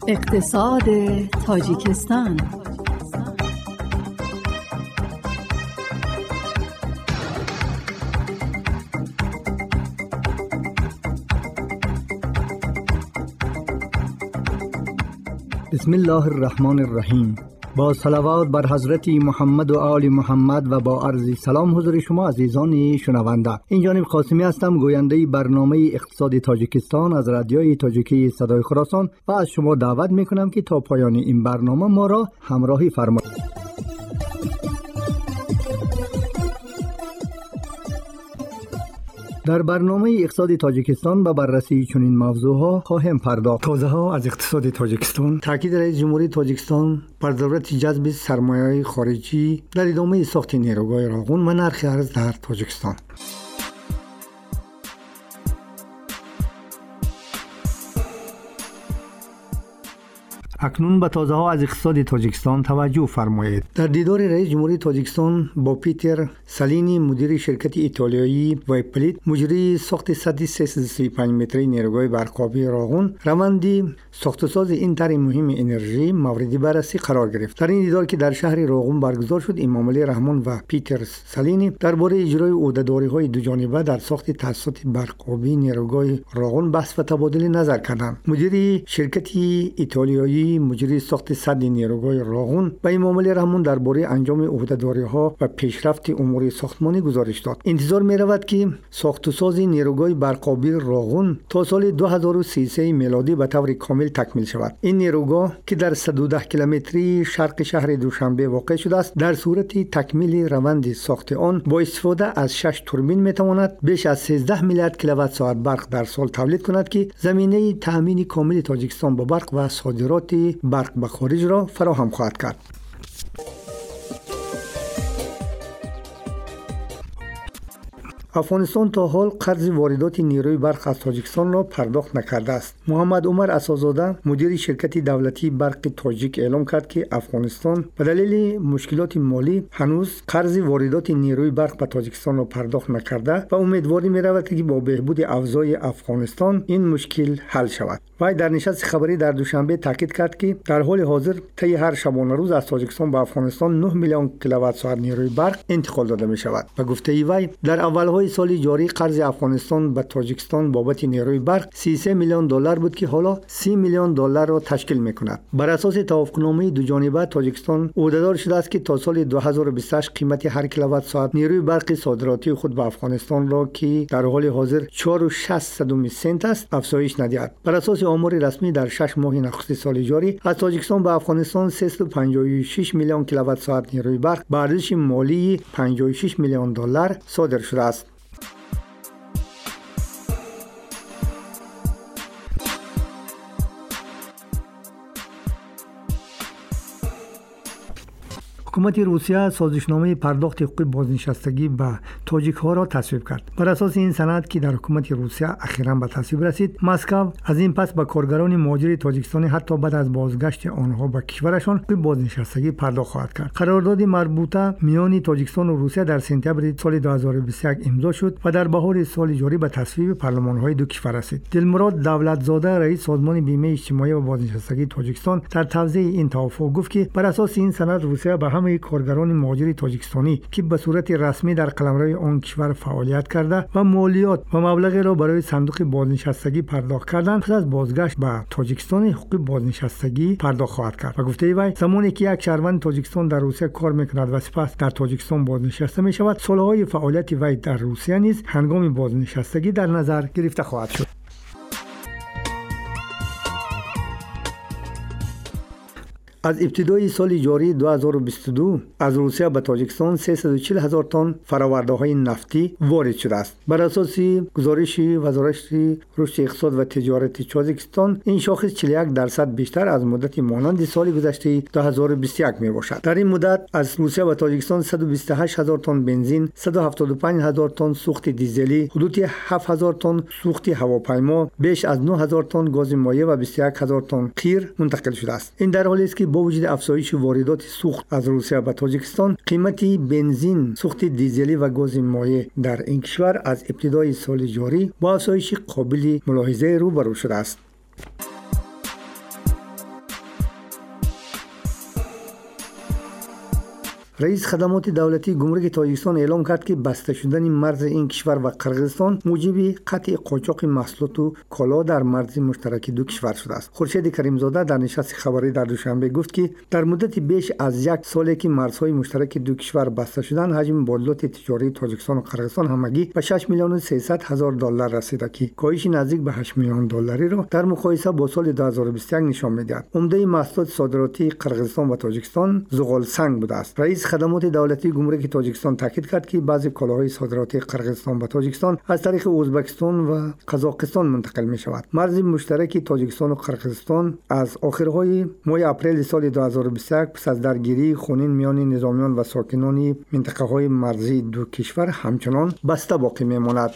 اقتصاد تاجیکستان. بسم الله الرحمن الرحیم. با صلوات بر حضرت محمد و آل محمد و با عرض سلام حضور شما عزیزان شنونده. این جانب قاسمی هستم، گوینده برنامه اقتصاد تاجیکستان از رادیوی تاجیکی صدای خراسان و از شما دعوت میکنم که تا پایان این برنامه ما را همراهی فرمایید. در برنامه اقتصاد تاجیکستان به بررسی چنین موضوعها خواهیم پرداخت. توضیحات از اقتصاد تاجیکستان. تاکید رئیس جمهوری تاجیکستان بر ضرورت جذب سرمایه‌های خارجی در ادامه ساخت نیروگاه راغون و نرخ ارز در تاجیکستان. اکنون به توضیحات از اقتصاد تاجیکستان توجه فرمایید. در دیدار رئیس جمهوری تاجیکستان با پیتر سالینی، مدیر شرکت ایتالیایی وایپلیت، مجری ساخت سد 335 متری نیروگاه برقابی راغون، روندی ساخت‌وساز این طرح مهم انرژی مورد بررسی قرار گرفت. در این دیدار که در شهر راغون برگزار شد، امام علی رحمان و پیتر سالینی درباره اجرای عهده‌داری‌های دوجانبه در ساخت تأسیسات برقابی نیروگاه راغون بحث و تبادل نظر کردند. مدیر شرکت ایتالیایی مجری ساخت سد نیروگاه راغون و امام علی رحمان درباره انجام عهده‌داری‌ها و پیشرفت امور ساختمانی گزارش داد. انتظار می‌رود که ساخت‌وساز نیروگاه برقابی راغون تا سال 2033 میلادی به طور کامل تکمیل شود. این نیروگاه که در 110 کیلومتری شرق شهر دوشنبه واقع شده است، در صورت تکمیل روند ساخت آن با استفاده از 6 توربین می‌تواند بیش از 13 میلیارد کیلووات ساعت برق در سال تولید کند که زمینه تأمین کامل تاجیکستان با برق و صادرات برق به خارج را فراهم خواهد کرد. افغانستان تا حال قرض واردات نیروی برق از تاجیکستان را پرداخت نکرده است. محمد عمر اساس‌زاده، مدیر شرکت دولتی برق تاجیک، اعلام کرد که افغانستان به دلیل مشکلات مالی هنوز قرض واردات نیروی برق به تاجیکستان را پرداخت نکرده و امیدواری می‌رود که با بهبود اوضاع افغانستان این مشکل حل شود. وی در نشست خبری در دوشنبه تاکید کرد که در حال حاضر طی هر شبانه روز از تاجیکستان به افغانستان 9 میلیون کیلووات ساعت نیروی برق انتقال داده می شود. و گفته وی در اولهای سال جاری قرض افغانستان به تاجیکستان بابت نیروی برق 33 میلیون دلار بود که حالا 30 میلیون دلار را تشکیل می کند. بر اساس توافقنامه دوجانبه تاجیکستان عهده‌دار شده است که تا سال 2028 قیمت هر کیلووات ساعت نیروی برق صادراتی خود به افغانستان را که در حال حاضر 4.6 سنت است افزایش ندهد. بر اساس آمار رسمی در 6 ماه نخست سال جاری از تاجیکستان به افغانستان 356 میلیون کیلووات ساعت نیروی برق به ارزش مالی 56 میلیون دلار صادر شده است. حکومت روسیه سازشنامه پرداخت حقوق بازنشستگی به تاجیک‌ها را تصویب کرد. بر اساس این سند که در حکومت روسیه اخیراً به تصویب رسید، مسکو از این پس به کارگران مهاجر تاجیکستانی حتی بعد از بازگشت آنها به کشورشان حقوق بازنشستگی پرداخت خواهد کرد. قرارداد مربوطه میان تاجیکستان و روسیه در سپتامبر سال 2021 امضا شد و در بهار سال جاری به تصویب پارلمان‌های دو کشور رسید. دلمراد دولتزاده، رئیس سازمان بیمه اجتماعی و بازنشستگی تاجیکستان، در توضیح این توافق گفت که بر اساس این سند روسیه به همه کارگران مهاجر تاجیکستانی که به صورت رسمی در قلمرو آن کشور فعالیت کرده و مالیات و مبلغی را برای صندوق بازنشستگی پرداخت کردند، پس از بازگشت به تاجیکستان حقوق بازنشستگی پرداخت خواهد کرد. و گفته وی زمانی که یک شهروند تاجیکستان در روسیه کار میکند و سپس در تاجیکستان بازنشسته می شود، سالهای فعالیت وی در روسیه نیز هنگام بازنشستگی در نظر گرفته خواهد شد. از ابتدای سال جاری 2022 از روسیه به تاجیکستان 340,000 تن فرآورده‌های نفتی وارد شده است. بر اساس گزارش وزارت رشد اقتصاد و تجارت تاجیکستان، این شاخص 41% بیشتر از مدت مانند سال گذشته 2021 میباشد. در این مدت از روسیه به تاجیکستان 128,000 تن بنزین، 175,000 تن سوخت دیزلی، حدود 7,000 تن سوخت هواپیما، بیش از 9,000 تن گاز مایع و 21,000 تن قیر منتقل شده است. این در حالی است که با وجود افزایش واردات سوخت از روسیه به تاجیکستان، قیمت بنزین، سوخت دیزلی و گاز مایع در این کشور از ابتدای سال جاری با افزایش قابل ملاحظه روبرو شده است. رئیس خدمات دولتی گمرک تاجیکستان اعلام کرد که بسته شدن مرز این کشور و قرقیزستان موجب قطع قاچاق محصولات و کالا در مرز مشترک دو کشور شده است. خورشید کریمزاده در نشست خبری در دوشنبه گفت که در مدت بیش از یک سالی که مرزهای مشترک دو کشور بسته شدن، حجم مبادلات تجاری تاجیکستان و قرقیزستان همگی به 6 میلیون و 300 هزار دلار رسیده که کاهش نزدیک به 8 میلیون دلاری را در مقایسه با سال 2021 نشان می‌دهد. عمده محصولات صادراتی قرقیزستان و تاجیکستان زغال سنگ بوده است. رئیس خدمات دولتی گمرک تاجیکستان تاکید کرد که بعضی کالاهای صادراتی قرقیزستان و تاجیکستان از طریق ازبکستان و قزاقستان منتقل می‌شود. مرز مشترک تاجیکستان و قرقیزستان از آخرهای ماه اپریل سال 2021 پس از درگیری خونین میان نظامیان و ساکنان منطقه‌های مرزی دو کشور همچنان بسته باقی می‌ماند.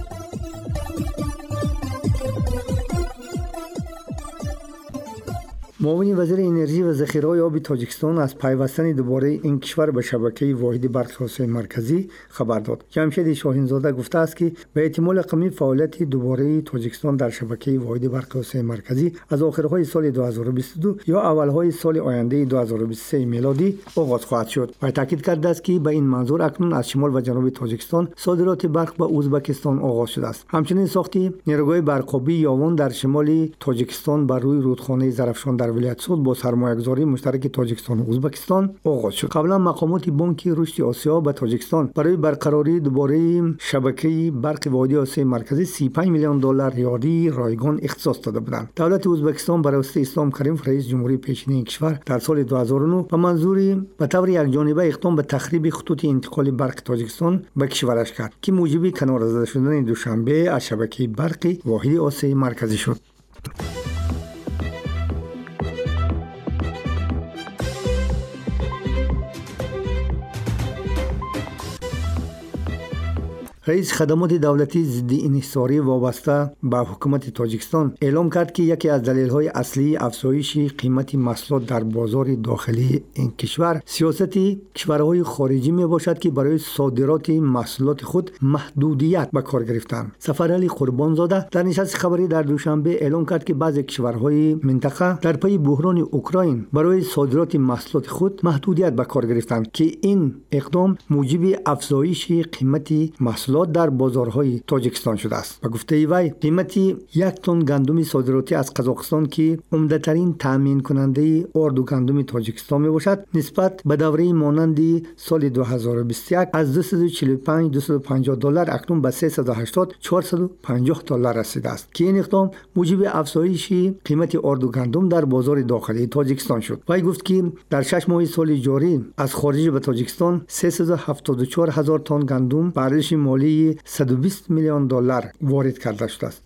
معاون وزیر انرژی و ذخیره آب تاجیکستان از پیوستن دوباره این کشور به شبکه واحد برق آسیای مرکزی خبر داد. جمشید شاهینزاده گفته است که به احتمال کمی فعالیت دوباره تاجیکستان در شبکه واحد برق آسیای مرکزی از آخرهای سال 2022 یا اولهای سال آینده 2023 میلادی آغاز خواهد شد. و تاکید کرده است که به این منظور اکنون از شمال و جنوب تاجیکستان صادرات برق به ازبکستان آغاز شده است. همچنین ساخت نیروگاه برقابی یاون در شمال تاجیکستان بر روی رودخانه زرافشان در ولایت سود با سرمایه‌گذاری مشترک تاجیکستان و ازبکستان آغاز شد. قبلا مقامات بانک رشد آسیا به تاجیکستان برای برقراری دوباره شبکه برق واحد آسیای مرکزی 35 میلیون دلار یاری رایگان اختصاص داده بودند. دولت ازبکستان برای اسلام کریموف رئیس جمهوری پیشین این کشور در سال 2009 به منظور به طور یکجانبه اقدام به تخریب خطوط انتقال برق تاجیکستان به کشورش کرد که موجب کنار زده شدن دوشنبه از شبکه برق واحد آسیای مرکزی شد. رئیس خدمات دولتی ضد انحصاری وابسته به حکومت تاجیکستان اعلام کرد که یکی از دلایل‌های اصلی افزایش قیمت محصولات در بازار داخلی این کشور سیاست کشورهای خارجی میباشد که برای صادرات محصولات خود محدودیت به کار گرفتند. سفرعلی قربانزاده در نشست خبری در دوشنبه اعلام کرد که بعضی کشورهای منطقه در پی بحران اوکراین برای صادرات محصولات خود محدودیت به کار گرفتند که این اقدام موجب افزایش قیمت محصولات در بازارهای تاجیکستان شده است. و گفته وی قیمت یک تن گندم صادراتی از قزاقستان که عمده‌ترین تامین کننده آرد و گندم تاجیکستان میباشد نسبت به دوره مانند سال 2021 از 245-250 دلار اکنون به 380-450 دلار رسیده است که این اقدام موجب افزایش قیمت آرد و گندم در بازار داخلی تاجیکستان شد. وی گفت که در 6 ماه سال جاری از خارج به تاجیکستان 374 هزار تن گندم به ارزش مالی 120 میلیون دلار وارد کرده شده است.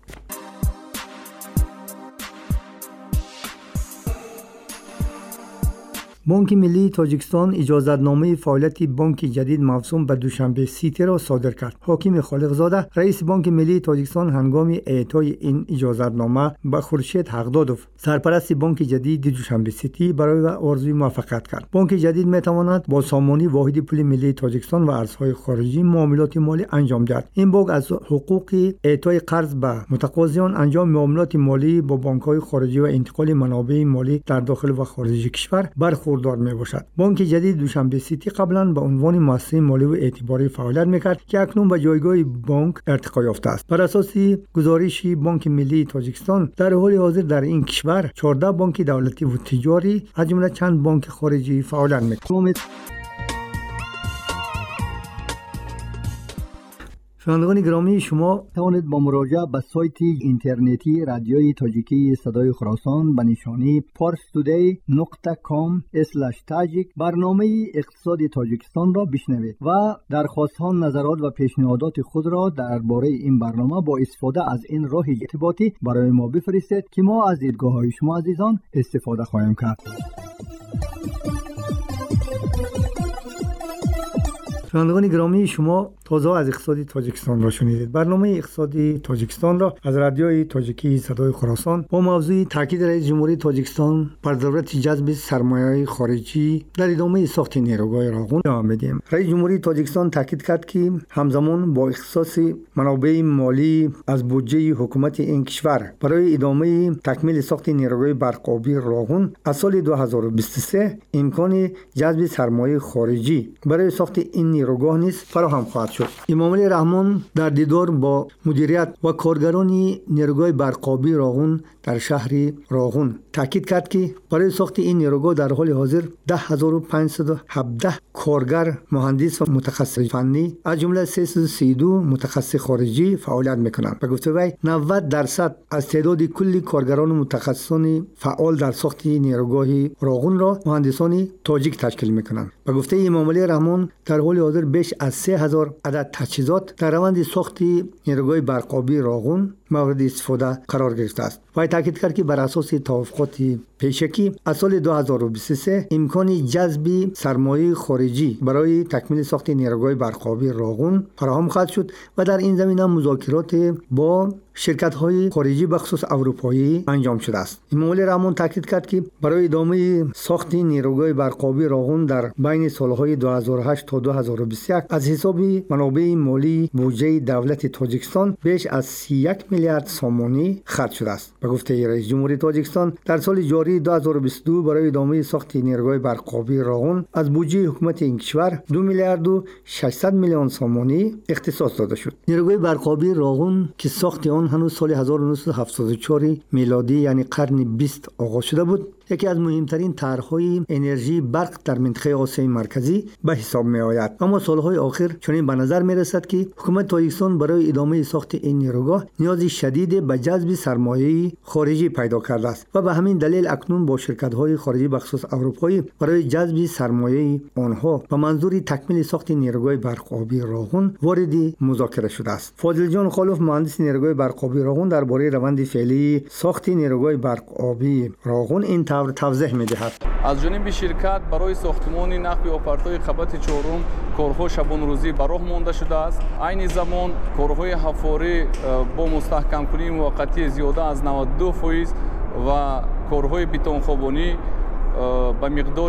بانک ملی تاجیکستان اجازتنامه فعالیت بانک جدید موسوم به دوشنبه سیتی را صادر کرد. حاکم خالقزاده رئیس بانک ملی تاجیکستان هنگام اعطای این اجازتنامه به خورشید حقدادوف سرپرست بانک جدید دوشنبه سیتی برای آرزوی موفقیت کرد. بانک جدید میتواند با سامانی واحد پول ملی تاجیکستان و ارزهای خارجی معاملات مالی انجام دهد. این بانک از حقوق اعطای قرض به متقاضیان، انجام معاملات مالی با بانک‌های خارجی و انتقال منابع مالی در داخل و خارج کشور برخوردار می باشد. بانک جدید دوشنبه سیتی قبلا به عنوان مؤسسه مالی و اعتباری فعالیت میکرد که اکنون به جایگاه بانک ارتقا یافته است. بر اساس گزارش بانک ملی تاجیکستان در حال حاضر در این کشور 14 بانک دولتی و تجاری از جمله چند بانک خارجی فعالیت میکنند. شنوندگان گرامی، شما توانید با مراجعه به سایت اینترنتی رادیوی تاجیکی صدای خراسان به نشانی parstoday.com/tajik برنامه اقتصاد تاجیکستان را بشنوید و درخواست‌ها، نظرات و پیشنهادات خود را درباره این برنامه با استفاده از این راه ارتباطی برای ما بفرستید که ما از دیدگاه‌های شما عزیزان استفاده خواهیم کرد. شنوندگان گرامی، شما تازه از اقتصاد تاجیکستان را شنیدید. برنامه اقتصادی تاجیکستان را از رادیوی تاجیکی صدای خراسان با موضوع تاکید رئیس جمهوری تاجیکستان بر ضرورت جذب سرمایه خارجی در ادامه ساخت نیروگاه راغون ادامه میدیم. رئیس جمهوری تاجیکستان تاکید کرد که همزمان با اختصاص منابع مالی از بودجه حکومت این کشور برای ادامه تکمیل ساخت نیروگاه برق آبی راغون از سال 2023 امکان جذب سرمایه خارجی برای ساخت این نیروگاه نیز فراهم خواهد شد. امام علی رحمان در دیدار با مدیریت و کارگران نیروگاه برق آبی راغون در شهر راغون تاکید کرد که برای ساخت این نیروگاه در حال حاضر 10517 کارگر، مهندس و متخصص فنی از جمله 332 متخصص خارجی فعالیت میکنند. به گفته وی 90% از تعداد کل کارگران و متخصصان فعال در ساخت نیروگاه راغون را مهندسان تاجیک تشکیل میکنند. به گفته امام علی رحمان در حال حاضر بیش از 3000 عدد تجهیزات در روند ساخت نیروگاه برق آبی راغون مورد استفاده قرار گرفته است. و تاکید کرد که بر اساس توافقات پیشکی از سال 2023 امکان جذب سرمایه خارجی برای تکمیل ساخت نیروگاه برق آبی راغون فراهم خواهد شد و در این زمینه مذاکرات با شرکت‌های خارجی بخصوص اروپایی انجام شده است. امام علی رحمان تاکید کرد که برای ادامه ساخت نیروگاه برق آبی راغون در بین سالهای 2008 تا 2021 از حساب منابع مالی بودجه دولت تاجیکستان بیش از 31 میلیارد سومانی خرج شده است. به گفته رئیس جمهوری تاجیکستان در سال جاری 2022 برای ادامه ساخت نیروگاه برق آبی راغون از بودجه حکومت این کشور 2 میلیارد و 600 میلیون سومانی اختصاص داده شد. نیروگاه برق آبی راغون که ساخت آن هنوز سال 1974 میلادی یعنی قرن 20 آغاز شده بود، یکی از مهمترین طرح‌های انرژی برق در منطقه آسیای مرکزی به حساب می آید. اما سالهای آخر چنین به نظر می رسد که حکومت تاجیکستان برای ادامه ساخت این نیروگاه نیاز شدید به جذب سرمایه خارجی پیدا کرده است و به همین دلیل اکنون با شرکت‌های خارجی بخصوص اروپایی برای جذب سرمایه آنها به منظور تکمیل ساخت نیروگاه برق آبی راغون وارد مذاکره شده است. فاضل جان خالف، مهندس نیروگاه برق آبی راغون، درباره روند فعلی ساخت نیروگاه برق آبی راغون این توضیح می‌دهد. از جانب شرکت برای ساختمان نقب آپارت‌های قبط چهارم کارهای شبانه‌روزی به راه مانده شده است. عین زمان کارهای حفاری با مستحکم کنی موقتی زیاده از 92% و کارهای بتون خوابانی به مقدار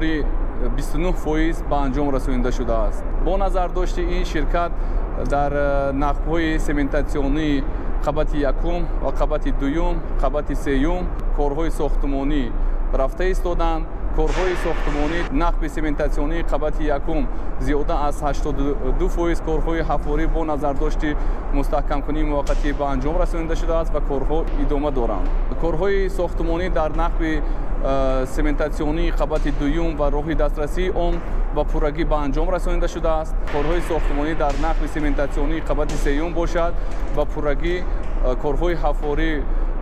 29% به انجام رسانیده شده است. با نظر داشت این شرکت در نقب‌های سمنتاسیونی قبط یکم و قبط دوم، قبط سوم کارهای ساختمانی رفته ایستادند. کارهای ساختمانی نقب سمنتاسیونی قبط یکم زیاده از 82% کارهای حفاری با نظر داشت مستحکم کنی موقتی به انجام رسانیده شده است و کارها ادامه دارند. کارهای ساختمانی در نقب سمنتاسیونی قبط دوم و راه دسترسی آن و پورگی به انجام رسانیده شده است. کارهای ساختمانی در نقب سمنتاسیونی قبط سوم باشد و پورگی کارهای حفاری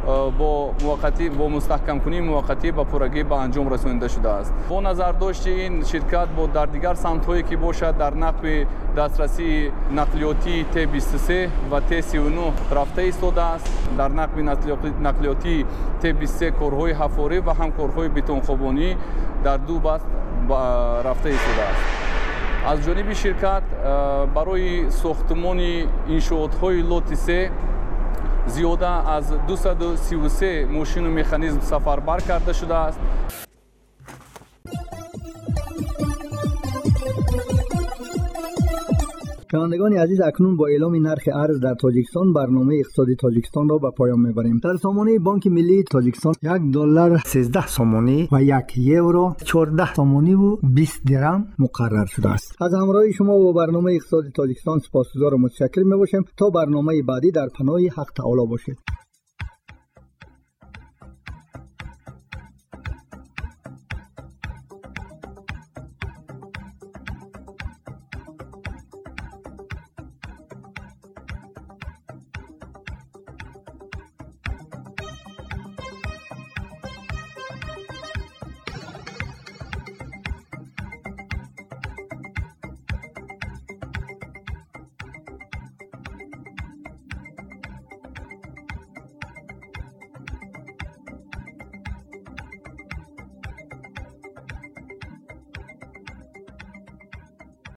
با مستحکم کنی موقتی با پورگی به انجام رسانیده شده است. با نظر داشت این شرکت با در دیگر سمت‌هایی که باشد در نقب دسترسی نقلیاتی T23 و T39 رفته ایستاده است. در نقب نقلیاتی T23 کارهای حفاری و هم کارهای بتون خوابانی در دو بست رفته ایستاده است. از جانب شرکت برای ساختمان انشاءات‌های لوت 3 زیاده از 233 ماشین و مکانیزم سفربر کرده شده است. شنوندگان عزیز، اکنون با اعلام نرخ ارز در تاجیکستان برنامه اقتصادی تاجیکستان را به پایان میبریم. در سامانه بانک ملی تاجیکستان $1 13 سومانی و 1 یورو 14 سومانی و 20 درم مقرر شده است. از همراهی شما با برنامه اقتصادی تاجیکستان سپاسگزار و متشکر میباشیم. تا برنامه بعدی در پناه حق تعالی باشید.